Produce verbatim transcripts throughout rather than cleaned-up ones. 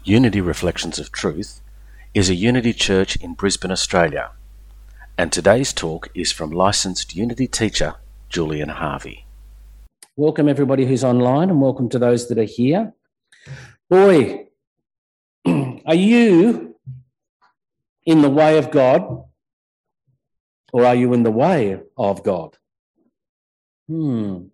Unity Reflections of Truth is a Unity church in Brisbane, Australia, and today's talk is from licensed Unity teacher Julian Harvey. Welcome everybody who's online and welcome to those that are here. Boy, are you in the way of God or are you in the way of God? Hmm.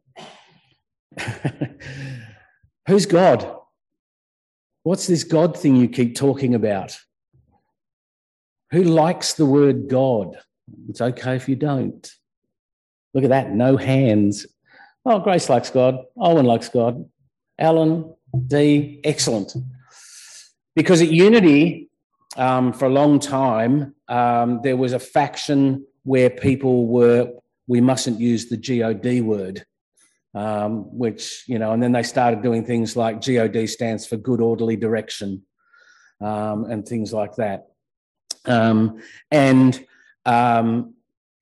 Who's God? What's this God thing you keep talking about? Who likes the word God? It's okay if you don't. Look at that, no hands. Oh, Grace likes God. Owen likes God. Alan, Dee, excellent. Because at Unity, um, for a long time, um, there was a faction where people were, we mustn't use the G O D word. Um, which, you know, and then they started doing things like G O D stands for good orderly direction, um, and things like that. Um, and um,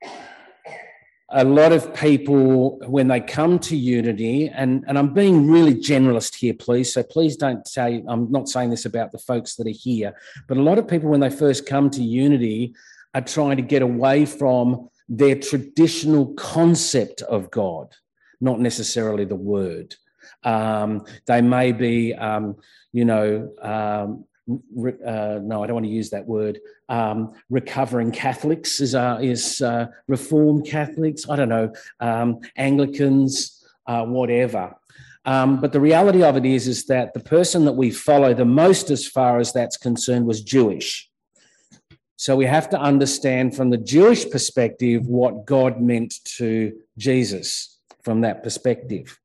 a lot of people, when they come to Unity, and, and I'm being really generalist here, please, so please don't say, I'm not saying this about the folks that are here, but a lot of people, when they first come to Unity, are trying to get away from their traditional concept of God. Not necessarily the word. Um, they may be, um, you know, um, re, uh, no, I don't want to use that word. Um, recovering Catholics is, uh, is uh, Reformed Catholics, I don't know, um, Anglicans, uh, whatever. Um, but the reality of it is, is that the person that we follow the most as far as that's concerned was Jewish. So we have to understand from the Jewish perspective what God meant to Jesus. From that perspective.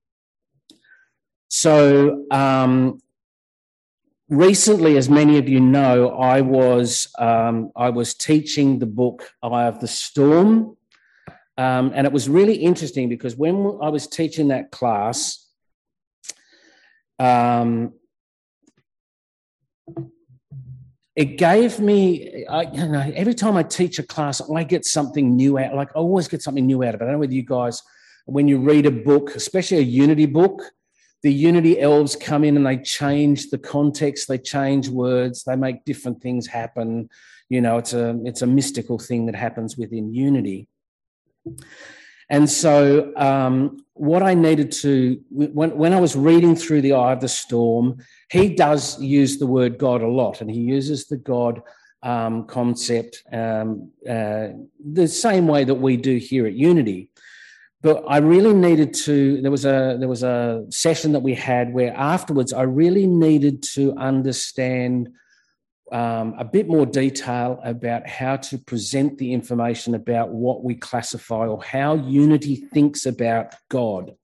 So um, recently, as many of you know, I was um, I was teaching the book Eye of the Storm, um, and it was really interesting because when I was teaching that class, um, it gave me, I, you know, every time I teach a class, I get something new out. Like I always get something new out of it. I don't know whether you guys. When you read a book, especially a Unity book, the Unity elves come in and they change the context, they change words, they make different things happen. You know, it's a it's a mystical thing that happens within Unity. And so um, what I needed to, when, when I was reading through the Eye of the Storm, he does use the word God a lot, and he uses the God um, concept um, uh, the same way that we do here at Unity. But I really needed to, there was a there was a session that we had where afterwards I really needed to understand um, a bit more detail about how to present the information about what we classify or how Unity thinks about God.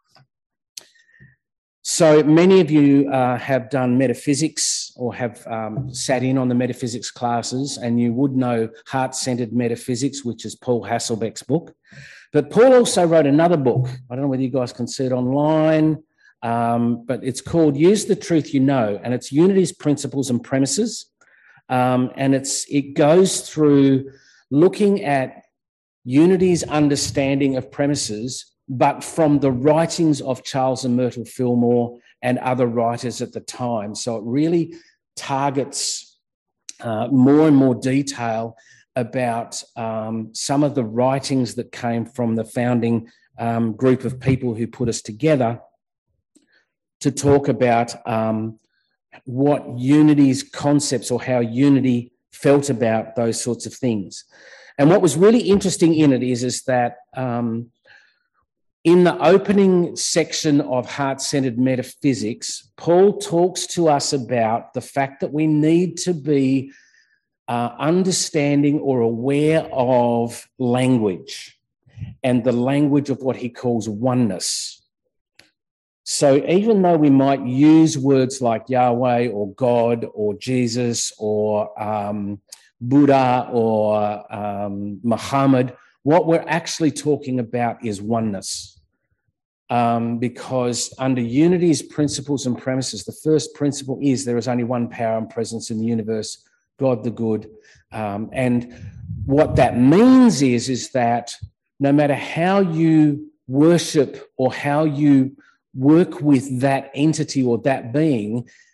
So many of you uh, have done metaphysics or have um, sat in on the metaphysics classes, and you would know Heart-Centered Metaphysics, which is Paul Hasselbeck's book. But Paul also wrote another book. I don't know whether you guys can see it online, um, but it's called Use the Truth You Know, and it's Unity's Principles and Premises. Um, and it's it goes through looking at Unity's understanding of premises, but from the writings of Charles and Myrtle Fillmore and other writers at the time. So it really targets uh, more and more detail about um, some of the writings that came from the founding um, group of people who put us together to talk about um, what Unity's concepts or how Unity felt about those sorts of things. And what was really interesting in it is, is that um, in the opening section of Heart-Centered Metaphysics, Paul talks to us about the fact that we need to be Uh, understanding or aware of language and the language of what he calls oneness. So even though we might use words like Yahweh or God or Jesus or um, Buddha or um, Muhammad, what we're actually talking about is oneness. Um, because under Unity's principles and premises, the first principle is there is only one power and presence in the universe, God the good. Um, and what that means is, is that no matter how you worship or how you work with that entity or that being,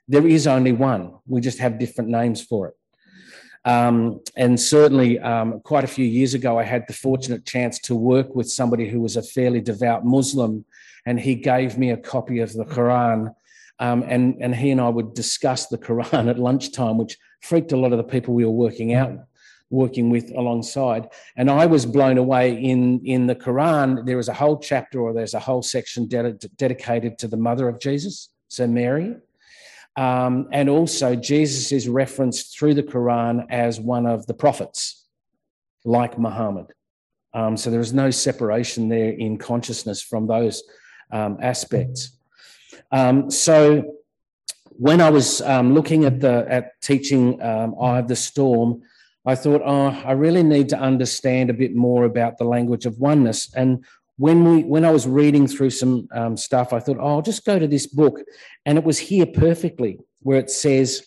There is only one. We just have different names for it. Um, and certainly um, quite a few years ago, I had the fortunate chance to work with somebody who was a fairly devout Muslim, and he gave me a copy of the Quran, um, and, and he and I would discuss the Quran at lunchtime, which freaked a lot of the people we were working out, working with alongside. And I was blown away. In, in the Quran, there is a whole chapter, or there's a whole section ded- dedicated to the mother of Jesus, so Mary. Um, and also Jesus is referenced through the Quran as one of the prophets, like Muhammad. Um, so there is no separation there in consciousness from those um, aspects. Um, so when I was um, looking at the at teaching um, Eye of the Storm, I thought, oh, I really need to understand a bit more about the language of oneness. And When we, when I was reading through some um, stuff, I thought, oh, I'll just go to this book. And it was here perfectly, where it says,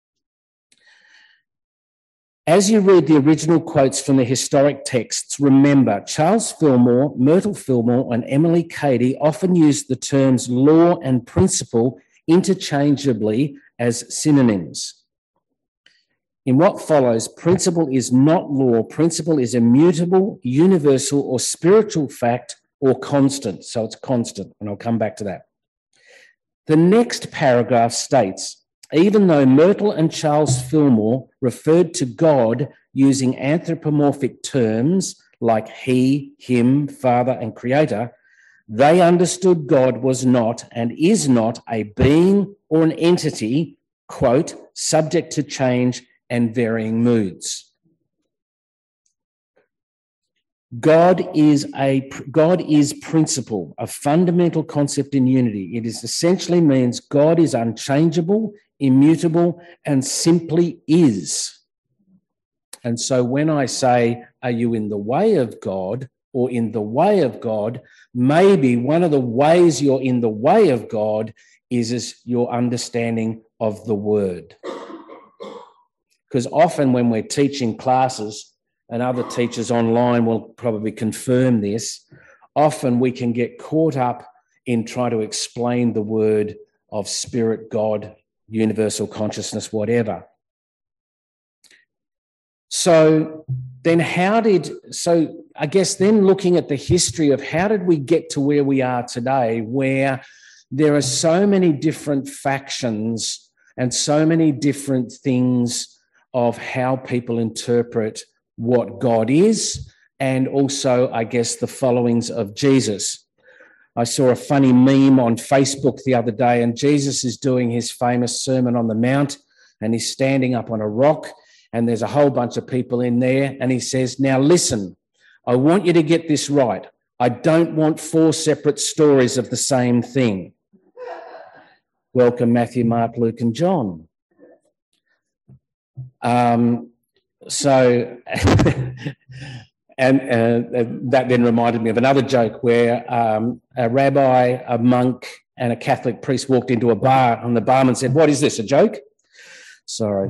as you read the original quotes from the historic texts, remember Charles Fillmore, Myrtle Fillmore, and Emily Cady often used the terms law and principle interchangeably as synonyms. In what follows, principle is not law. Principle is immutable, universal, or spiritual fact, or constant. So it's constant, and I'll come back to that. The next paragraph states, even though Myrtle and Charles Fillmore referred to God using anthropomorphic terms like he, him, father, and creator, they understood God was not and is not a being or an entity, quote, subject to change and varying moods. God is a God is principle, a fundamental concept in unity. It is essentially means God is unchangeable, immutable, and simply is. And so when I say, are you in the way of God or in the way of God, maybe one of the ways you're in the way of God is, is your understanding of the word. Because often when we're teaching classes, and other teachers online will probably confirm this, often we can get caught up in trying to explain the word of spirit, God, universal consciousness, whatever. So then how did, so I guess then looking at the history of how did we get to where we are today, where there are so many different factions and so many different things of how people interpret what God is, and also, I guess, the followings of Jesus. I saw a funny meme on Facebook the other day, and Jesus is doing his famous Sermon on the Mount, and he's standing up on a rock, and there's a whole bunch of people in there, and he says, now listen, I want you to get this right. I don't want four separate stories of the same thing. Welcome, Matthew, Mark, Luke, and John. Um, So, and uh, that then reminded me of another joke where um, a rabbi, a monk, and a Catholic priest walked into a bar, and the barman said, "What is this, a joke?" Sorry.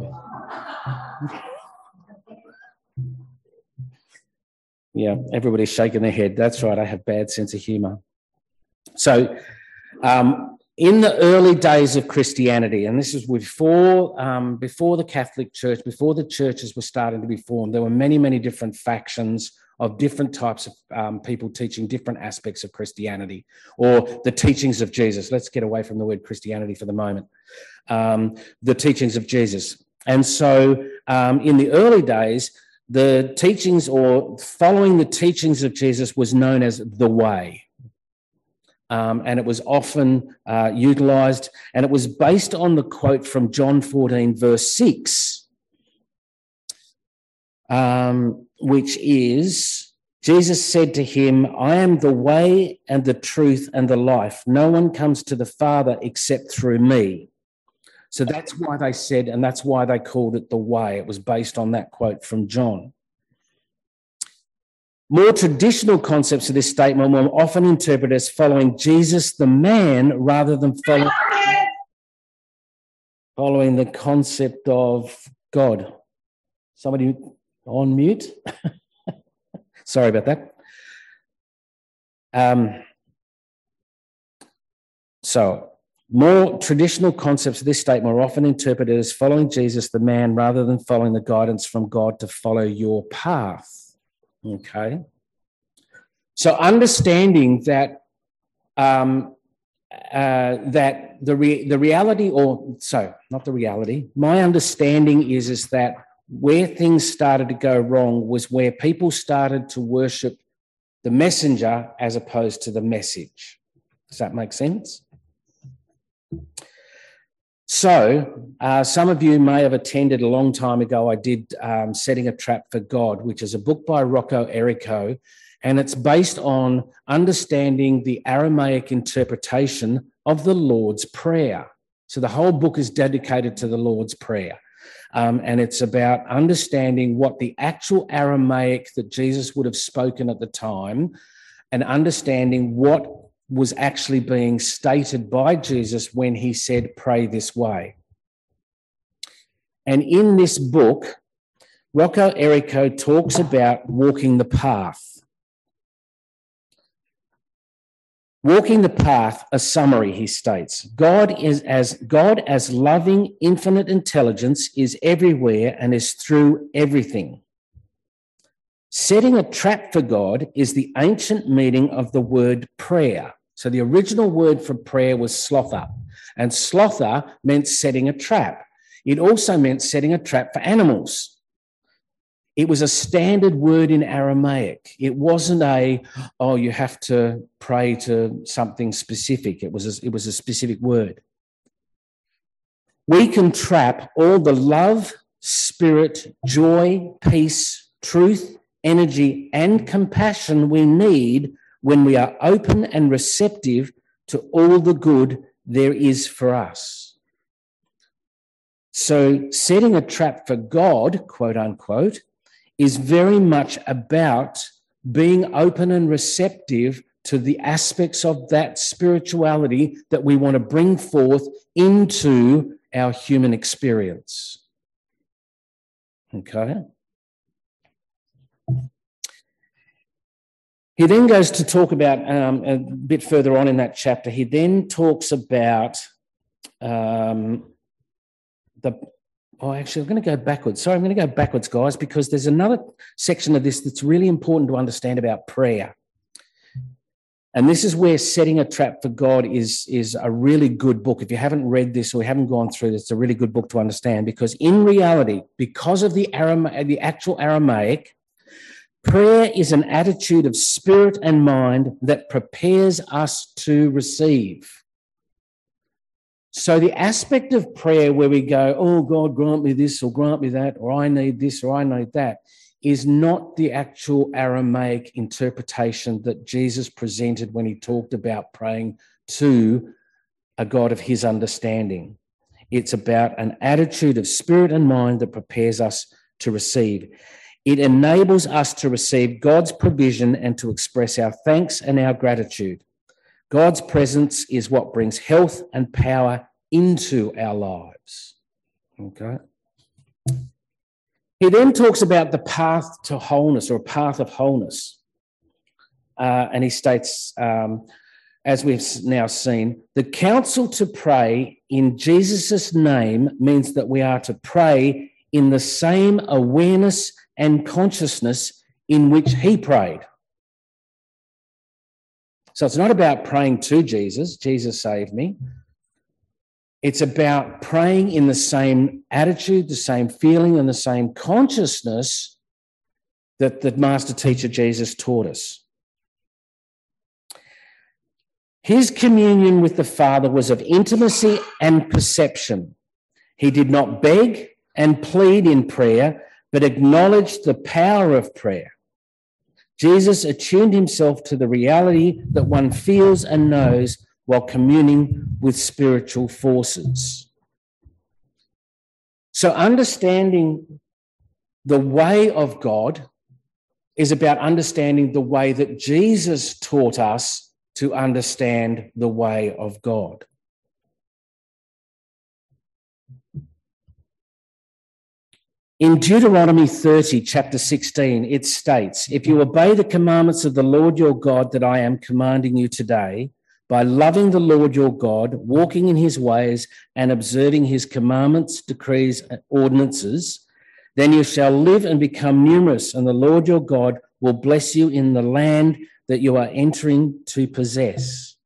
Yeah, everybody's shaking their head. That's right, I have bad sense of humour. So, um, in the early days of Christianity, and this is before um, before the Catholic Church, before the churches were starting to be formed, there were many, many different factions of different types of um, people teaching different aspects of Christianity, or the teachings of Jesus. Let's get away from the word Christianity for the moment. Um, the teachings of Jesus. And so um, in the early days, the teachings or following the teachings of Jesus was known as the way. Um, and it was often uh, utilised, and it was based on the quote from John fourteen, verse six, um, which is, Jesus said to him, I am the way and the truth and the life. No one comes to the Father except through me. So that's why they said, and that's why they called it the way. It was based on that quote from John. More traditional concepts of this statement were often interpreted as following Jesus the man rather than following, following the concept of God. Somebody on mute? Sorry about that. Um, so More traditional concepts of this statement are often interpreted as following Jesus, the man, rather than following the guidance from God to follow your path. Okay? So understanding that um, uh, that the re- the reality, or so not the reality, my understanding is is that where things started to go wrong was where people started to worship the messenger as opposed to the message. Does that make sense? So uh, some of you may have attended a long time ago. I did um, Setting a Trap for God, which is a book by Rocco Errico, and it's based on understanding the Aramaic interpretation of the Lord's Prayer. So the whole book is dedicated to the Lord's Prayer, um, and it's about understanding what the actual Aramaic that Jesus would have spoken at the time, and understanding what was actually being stated by Jesus when he said, pray this way. And in this book, Rocco Errico talks about walking the path. Walking the path, a summary, he states, God is as God as loving, infinite intelligence is everywhere and is through everything. Setting a trap for God is the ancient meaning of the word prayer. So the original word for prayer was slotha, and slotha meant setting a trap. It also meant setting a trap for animals. It was a standard word in Aramaic. It wasn't a, oh, you have to pray to something specific. It was a, it was a specific word. We can trap all the love, spirit, joy, peace, truth, energy, and compassion we need when we are open and receptive to all the good there is for us. So setting a trap for God, quote unquote, is very much about being open and receptive to the aspects of that spirituality that we want to bring forth into our human experience. Okay? He then goes to talk about, um, a bit further on in that chapter, he then talks about um, the, oh, actually, I'm going to go backwards. Sorry, I'm going to go backwards, guys, because there's another section of this that's really important to understand about prayer. And this is where Setting a Trap for God is, is a really good book. If you haven't read this or you haven't gone through this, it's a really good book to understand, because in reality, because of the Arama- the actual Aramaic, prayer is an attitude of spirit and mind that prepares us to receive. So the aspect of prayer where we go, oh, God, grant me this or grant me that, or I need this or I need that, is not the actual Aramaic interpretation that Jesus presented when he talked about praying to a God of his understanding. It's about an attitude of spirit and mind that prepares us to receive. It enables us to receive God's provision and to express our thanks and our gratitude. God's presence is what brings health and power into our lives. Okay. He then talks about the path to wholeness, or a path of wholeness. Uh, and he states, um, as we've now seen, the counsel to pray in Jesus' name means that we are to pray in the same awareness and consciousness in which he prayed. So it's not about praying to Jesus, Jesus saved me. It's about praying in the same attitude, the same feeling, and the same consciousness that the master teacher Jesus taught us. His communion with the Father was of intimacy and perception. He did not beg and plead in prayer, but acknowledged the power of prayer. Jesus attuned himself to the reality that one feels and knows while communing with spiritual forces. So understanding the way of God is about understanding the way that Jesus taught us to understand the way of God. In Deuteronomy thirty, chapter sixteen, it states, if you obey the commandments of the Lord your God that I am commanding you today, by loving the Lord your God, walking in his ways, and observing his commandments, decrees, and ordinances, then you shall live and become numerous, and the Lord your God will bless you in the land that you are entering to possess.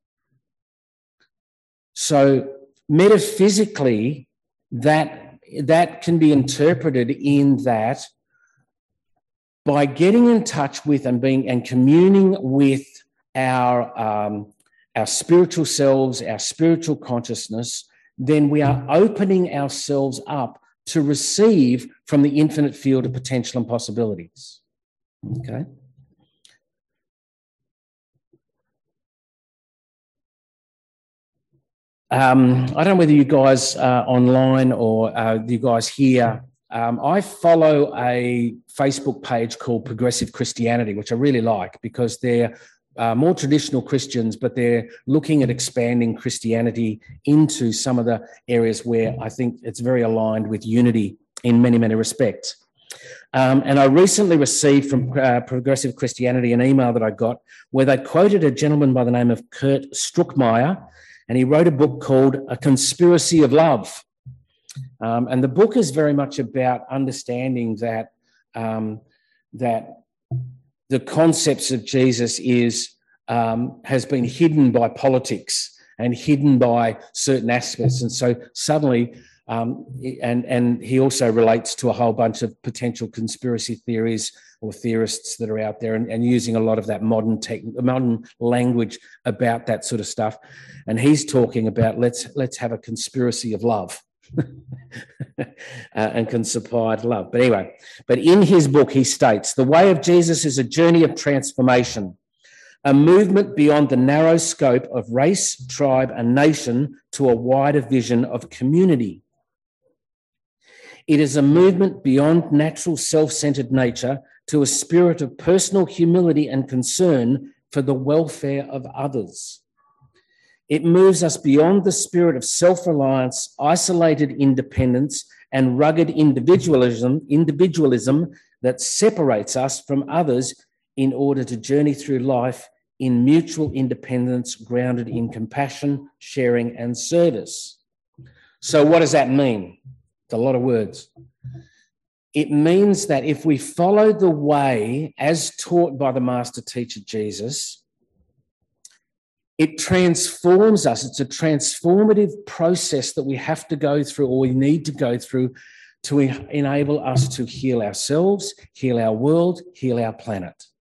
So metaphysically, that, that can be interpreted in that by getting in touch with and being and communing with our um, our spiritual selves, our spiritual consciousness, then we are opening ourselves up to receive from the infinite field of potential and possibilities. Okay. Um, I don't know whether you guys are online or uh, you guys here. Um, I follow a Facebook page called Progressive Christianity, which I really like because they're uh, more traditional Christians, but they're looking at expanding Christianity into some of the areas where I think it's very aligned with unity in many, many respects. Um, and I recently received from uh, Progressive Christianity an email that I got where they quoted a gentleman by the name of Kurt Struckmeyer, and he wrote a book called A Conspiracy of Love. Um, and the book is very much about understanding that um, that the concepts of Jesus is um, has been hidden by politics and hidden by certain aspects. And so suddenly, um, and, and he also relates to a whole bunch of potential conspiracy theories or theorists that are out there and, and using a lot of that modern tech, modern language about that sort of stuff. And he's talking about let's let's have a conspiracy of love. uh, and conspired love. But anyway, but in his book, he states, the way of Jesus is a journey of transformation, a movement beyond the narrow scope of race, tribe, and nation to a wider vision of community. It is a movement beyond natural self-centered nature to a spirit of personal humility and concern for the welfare of others. It moves us beyond the spirit of self-reliance, isolated independence, and rugged individualism, individualism that separates us from others in order to journey through life in mutual independence grounded in compassion, sharing, and service. So what does that mean? It's a lot of words. It means that if we follow the way as taught by the master teacher Jesus, it transforms us. It's a transformative process that we have to go through or we need to go through to enable us to heal ourselves, heal our world, heal our planet.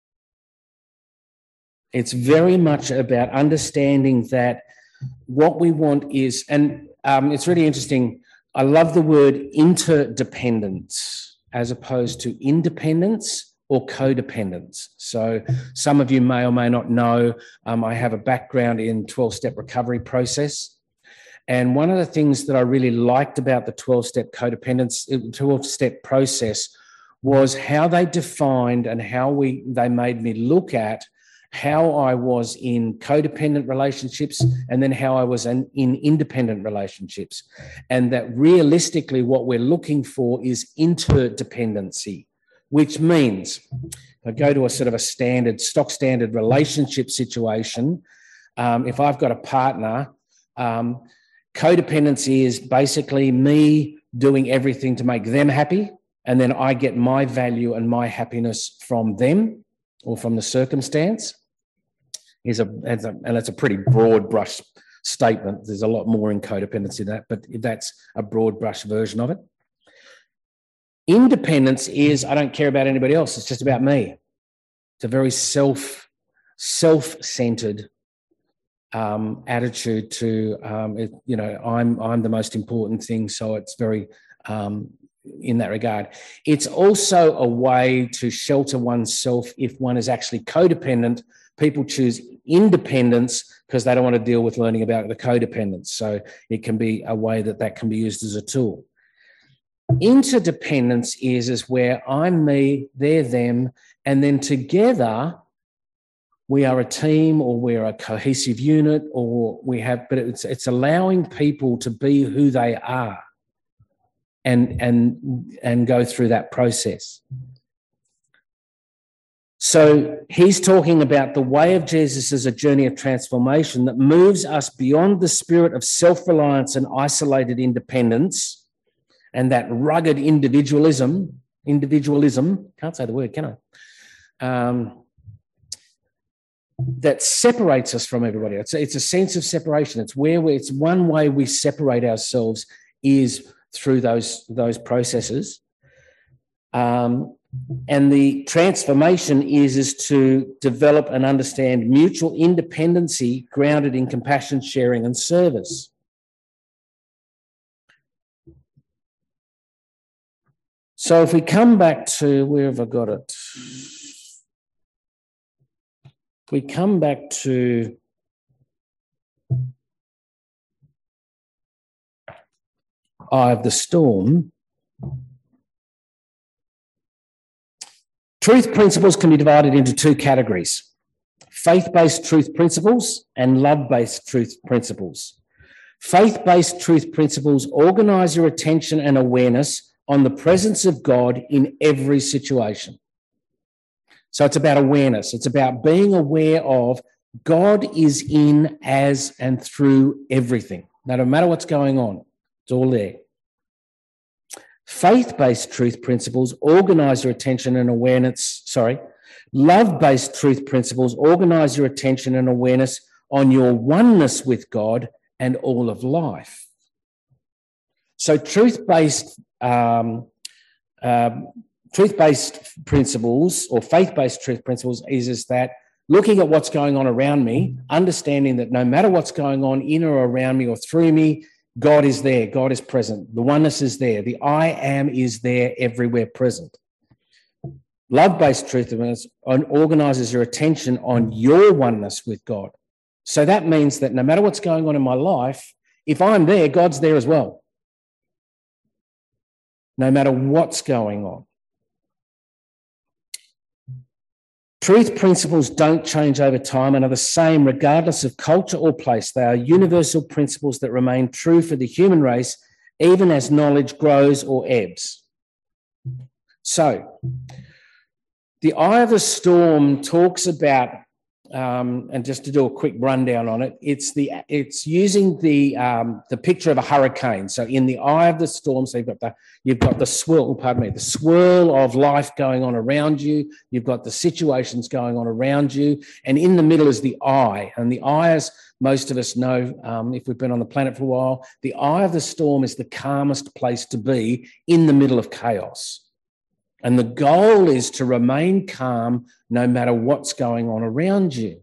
It's very much about understanding that what we want is, and um, it's really interesting, I love the word interdependence as opposed to independence or codependence. So some of you may or may not know, um, I have a background in twelve-step recovery process. And one of the things that I really liked about the twelve-step codependence, twelve-step process was how they defined and how we they made me look at how I was in codependent relationships and then how I was in, in independent relationships. And that realistically what we're looking for is interdependency, which means if I go to a sort of a standard, stock standard relationship situation, um, if I've got a partner, um, codependency is basically me doing everything to make them happy, and then I get my value and my happiness from them or from the circumstance. Is a, a and it's a pretty broad brush statement. There's a lot more in codependency than that, but that's a broad brush version of it. Independence is I don't care about anybody else. It's just about me. It's a very self, self-centered um, attitude to, um, it, you know, I'm I'm the most important thing. So it's very um, in that regard. It's also a way to shelter oneself if one is actually codependent. People choose independence because they don't want to deal with learning about the codependence. So it can be a way that that can be used as a tool. Interdependence is, is where I'm me, they're them, and then together we are a team or we're a cohesive unit or we have, but it's, it's allowing people to be who they are and, and, and go through that process. So he's talking about the way of Jesus as a journey of transformation that moves us beyond the spirit of self-reliance and isolated independence and that rugged individualism, individualism, can't say the word, can I? Um, that separates us from everybody. It's a, it's a sense of separation. It's where we, it's one way we separate ourselves is through those, those processes. Um, and the transformation is, is to develop and understand mutual independency grounded in compassion, sharing, and service. So if we come back to, where have I got it? If we come back to Eye of the Storm, truth principles can be divided into two categories: faith-based truth principles and love-based truth principles. Faith-based truth principles organise your attention and awareness on the presence of God in every situation. So it's about awareness. It's about being aware of God is in, as, and through everything. No matter what's going on, it's all there. Faith-based truth principles organise your attention and awareness, sorry, love-based truth principles organise your attention and awareness on your oneness with God and all of life. So truth-based um, um, truth-based principles or faith-based truth principles is, is that looking at what's going on around me, understanding that no matter what's going on in or around me or through me, God is there, God is present, the oneness is there, the I am is there, everywhere present. Love-based truth organises your attention on your oneness with God. So that means that no matter what's going on in my life, if I'm there, God's there as well. No matter what's going on. Truth principles don't change over time and are the same regardless of culture or place. They are universal principles that remain true for the human race, even as knowledge grows or ebbs. So, the Eye of the Storm talks about, um, and just to do a quick rundown on it, it's the it's using the um, the picture of a hurricane. So, in the eye of the storm, so you've got the you've got the swirl, pardon me, the swirl of life going on around you. You've got the situations going on around you, and in the middle is the eye. And the eye, as most of us know, um, if we've been on the planet for a while, the eye of the storm is the calmest place to be in the middle of chaos. And the goal is to remain calm no matter what's going on around you.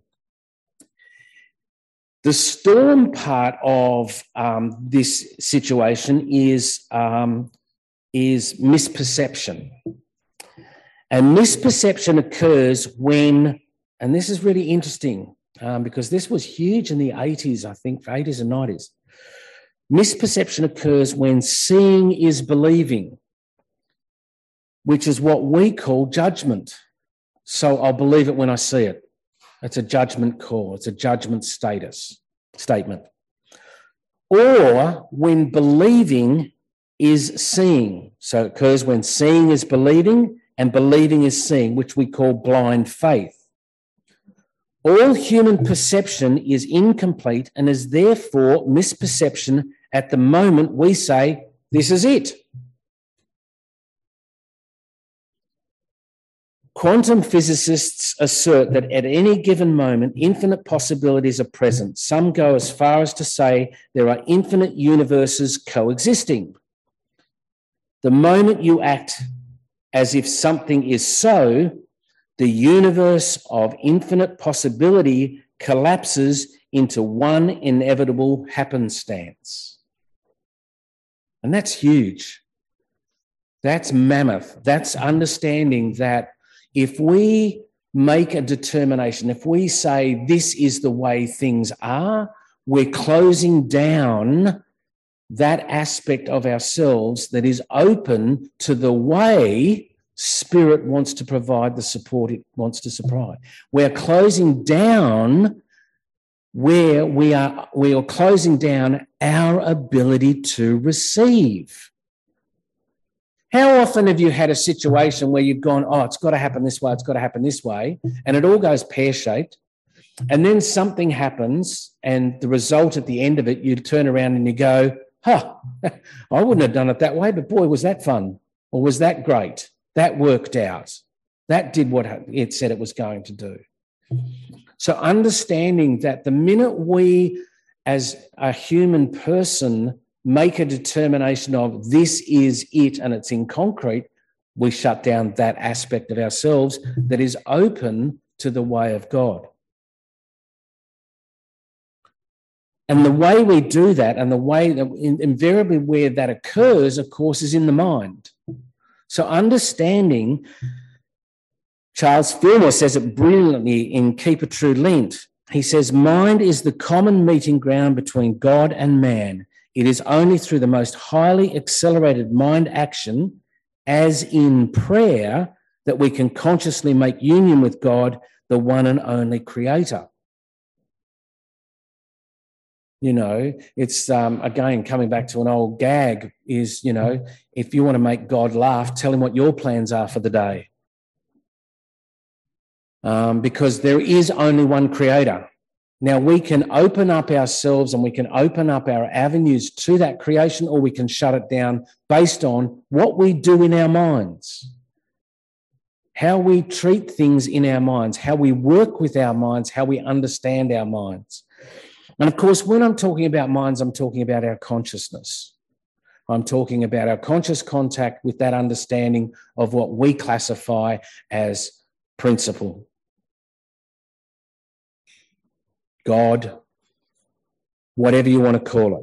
The storm part of um, this situation is, um, is misperception. And misperception occurs when, and this is really interesting um, because this was huge in the eighties, I think, eighties and nineties. Misperception occurs when seeing is believing, which is what we call judgment. So I'll believe it when I see it. It's a judgment call. It's a judgment status statement. Or when believing is seeing. So it occurs when seeing is believing and believing is seeing, which we call blind faith. All human perception is incomplete and is therefore misperception at the moment we say, this is it. Quantum physicists assert that at any given moment, infinite possibilities are present. Some go as far as to say there are infinite universes coexisting. The moment you act as if something is so, the universe of infinite possibility collapses into one inevitable happenstance. And that's huge. That's mammoth. That's understanding that if we make a determination, if we say this is the way things are, we're closing down that aspect of ourselves that is open to the way Spirit wants to provide the support it wants to supply. We're closing down where we are, we are closing down our ability to receive. How how often have you had a situation where you've gone, oh, it's got to happen this way, it's got to happen this way, and it all goes pear-shaped, and then something happens, and the result at the end of it, you turn around and you go, huh, I wouldn't have done it that way, but boy, was that fun, or was that great? That worked out. That did what it said it was going to do. So understanding that the minute we, as a human person, make a determination of this is it and it's in concrete, we shut down that aspect of ourselves that is open to the way of God. And the way we do that, and the way that invariably where that occurs, of course, is in the mind. So understanding, Charles Fillmore says it brilliantly in Keep a True Lent. He says, mind is the common meeting ground between God and man. It is only through the most highly accelerated mind action, as in prayer, that we can consciously make union with God, the one and only creator. You know, it's, um, again, coming back to an old gag is, you know, if you want to make God laugh, tell him what your plans are for the day. Um, because there is only one creator. Now, we can open up ourselves and we can open up our avenues to that creation, or we can shut it down based on what we do in our minds, how we treat things in our minds, how we work with our minds, how we understand our minds. And of course, when I'm talking about minds, I'm talking about our consciousness. I'm talking about our conscious contact with that understanding of what we classify as principle. God, whatever you want to call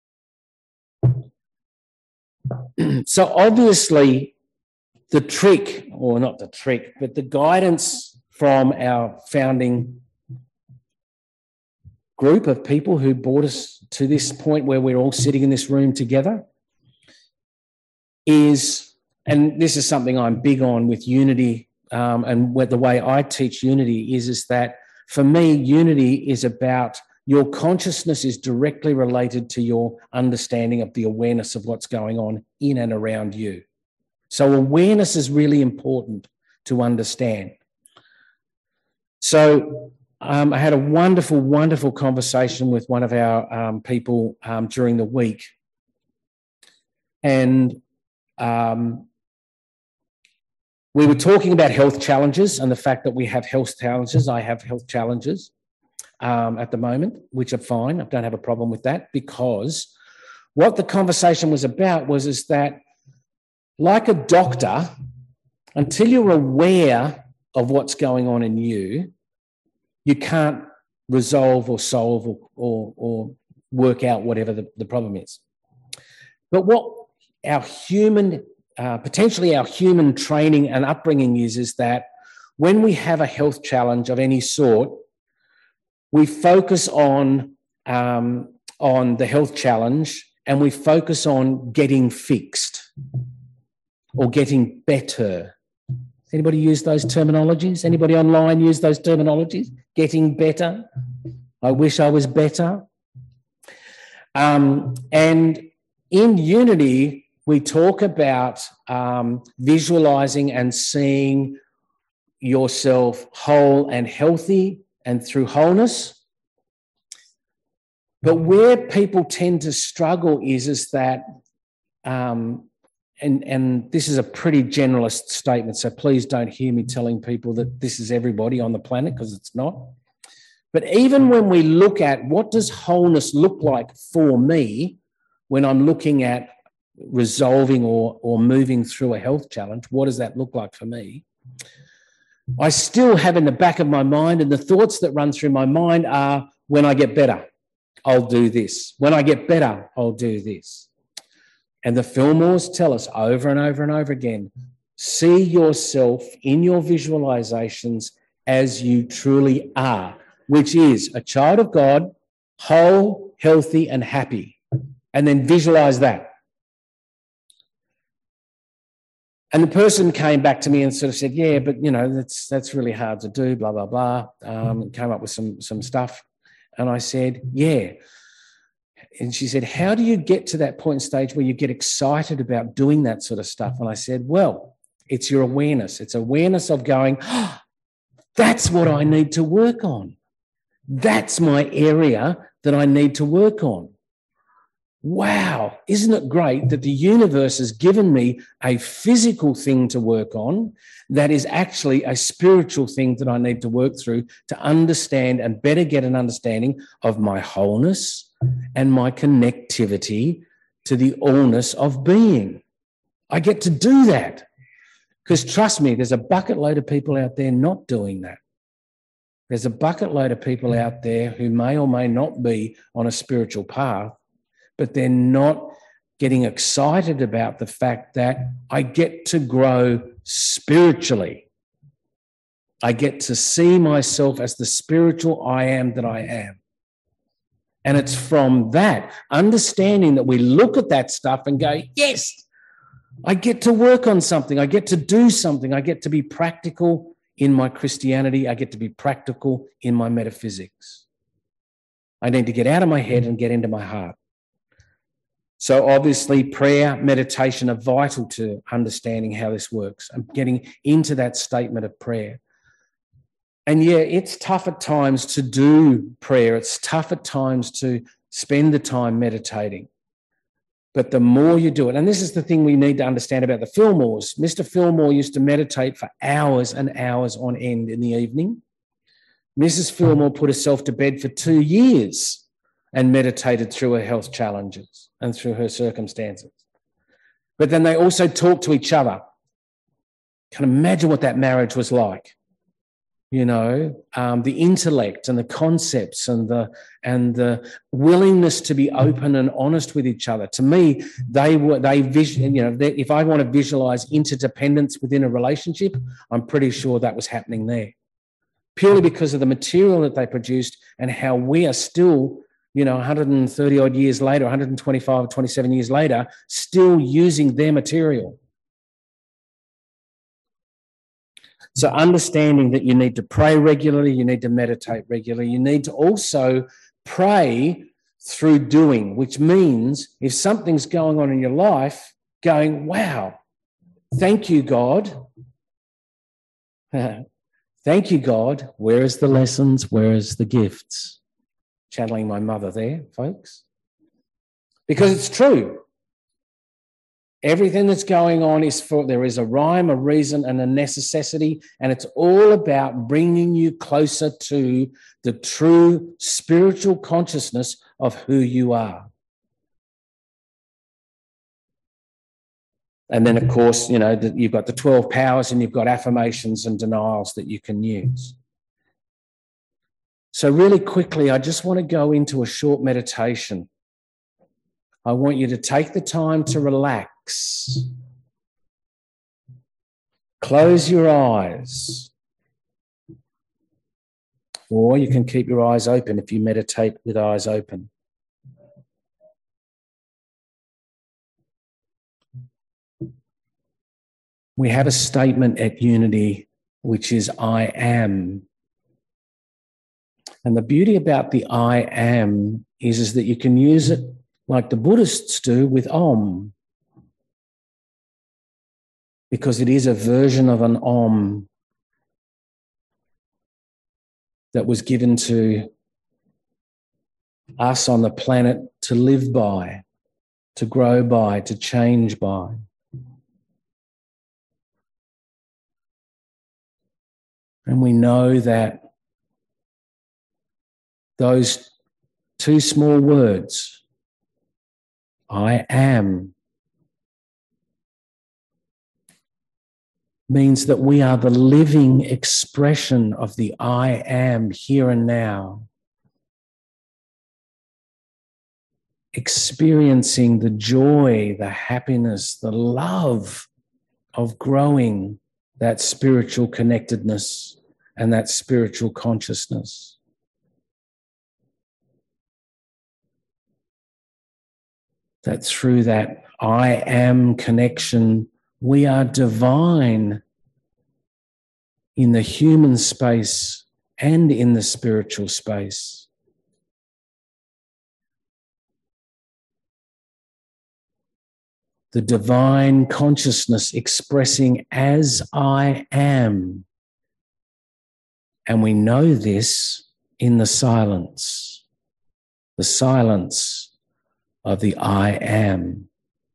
it. So obviously, the trick, or not the trick, but the guidance from our founding group of people who brought us to this point where we're all sitting in this room together is, and this is something I'm big on with unity, um, and the way I teach unity is, is that for me, unity is about your consciousness is directly related to your understanding of the awareness of what's going on in and around you. So awareness is really important to understand. So um, I had a wonderful, wonderful conversation with one of our um, people um, during the week. And um, we were talking about health challenges and the fact that we have health challenges. I have health challenges um, at the moment, which are fine. I don't have a problem with that, because what the conversation was about was is that, like a doctor, until you're aware of what's going on in you, you can't resolve or solve or, or, or work out whatever the, the problem is. But what our human Uh, potentially our human training and upbringing is, is that when we have a health challenge of any sort, we focus on, um, on the health challenge, and we focus on getting fixed or getting better. Anybody use those terminologies? Anybody online use those terminologies? Getting better. I wish I was better. Um, and in unity, we talk about um, visualizing and seeing yourself whole and healthy and through wholeness. But where people tend to struggle is, is that, um, and, and this is a pretty generalist statement, so please don't hear me telling people that this is everybody on the planet, because it's not. But even when we look at what does wholeness look like for me when I'm looking at resolving or, or moving through a health challenge, what does that look like for me? I still have in the back of my mind, and the thoughts that run through my mind are, when I get better, I'll do this. When I get better, I'll do this. And the Fillmores tell us over and over and over again, see yourself in your visualizations as you truly are, which is a child of God, whole, healthy, and happy. And then visualize that. And the person came back to me and sort of said, yeah, but, you know, that's that's really hard to do, blah, blah, blah. Um, came up with some, some stuff. And I said, yeah, and she said, how do you get to that point in stage where you get excited about doing that sort of stuff? And I said, well, it's your awareness. It's awareness of going, oh, that's what I need to work on. That's my area that I need to work on. Wow, isn't it great that the universe has given me a physical thing to work on that is actually a spiritual thing that I need to work through to understand and better get an understanding of my wholeness and my connectivity to the allness of being. I get to do that because, trust me, there's a bucket load of people out there not doing that. There's a bucket load of people out there who may or may not be on a spiritual path, but they're not getting excited about the fact that I get to grow spiritually. I get to see myself as the spiritual I am that I am. And it's from that understanding that we look at that stuff and go, yes, I get to work on something. I get to do something. I get to be practical in my Christianity. I get to be practical in my metaphysics. I need to get out of my head and get into my heart. So obviously prayer, meditation are vital to understanding how this works and getting into that statement of prayer. And yeah, it's tough at times to do prayer. It's tough at times to spend the time meditating. But the more you do it, and this is the thing we need to understand about the Fillmores. Mister Fillmore used to meditate for hours and hours on end in the evening. Missus Fillmore put herself to bed for two years and meditated through her health challenges and through her circumstances. But then they also talked to each other. Can you imagine what that marriage was like? You know, um, the intellect and the concepts and the and the willingness to be open and honest with each other. To me, they were they vision. You know, they, if I want to visualize interdependence within a relationship, I'm pretty sure that was happening there, purely because of the material that they produced and how we are still, you know, one hundred thirty odd years later, one hundred twenty-five, twenty-seven years later, still using their material. So understanding that you need to pray regularly, you need to meditate regularly, you need to also pray through doing, which means if something's going on in your life, going, wow, thank you, God. Thank you, God. Where is the lessons? Where is the gifts? Channeling my mother there, folks. Because it's true. Everything that's going on is for, there is a rhyme, a reason, and a necessity, and it's all about bringing you closer to the true spiritual consciousness of who you are. And then, of course, you know, you've got the twelve powers and you've got affirmations and denials that you can use. So really quickly, I just want to go into a short meditation. I want you to take the time to relax. Close your eyes. Or you can keep your eyes open if you meditate with eyes open. We have a statement at Unity, which is I am. And the beauty about the I am is, is that you can use it like the Buddhists do with Om, because it is a version of an Om that was given to us on the planet to live by, to grow by, to change by. And we know that those two small words, I am, means that we are the living expression of the I am here and now, experiencing the joy, the happiness, the love of growing that spiritual connectedness and that spiritual consciousness. That through that I am connection, we are divine in the human space and in the spiritual space. the divine consciousness expressing as I am. And we know this in the silence, the silence of the I am.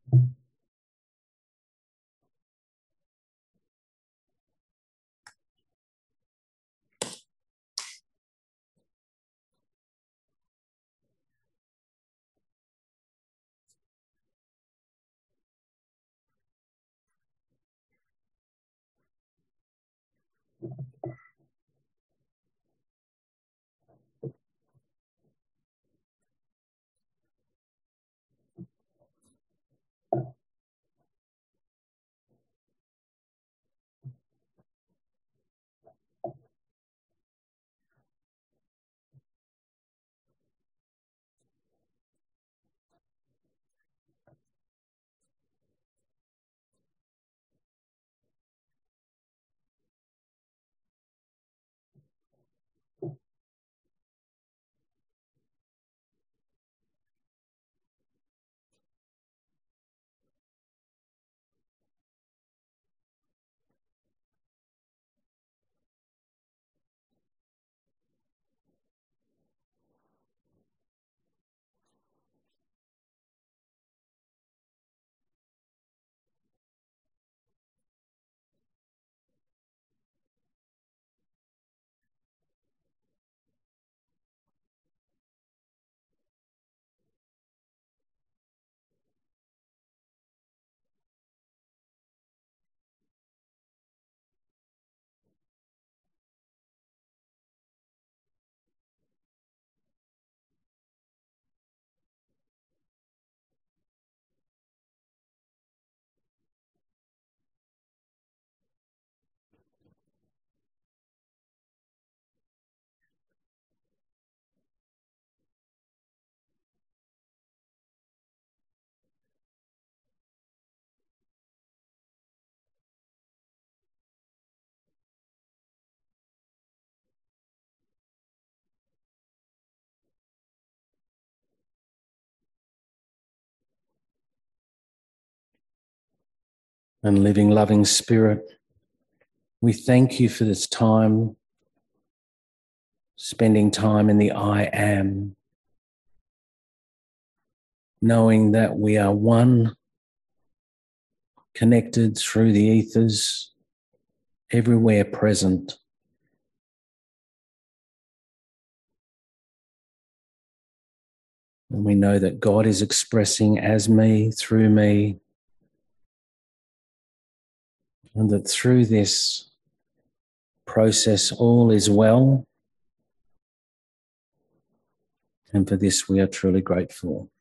And living, loving Spirit, we thank you for this time, spending time in the I am, knowing that we are one, connected through the ethers, everywhere present. And we know that God is expressing as me, through me, and that through this process all is well. And for this we are truly grateful.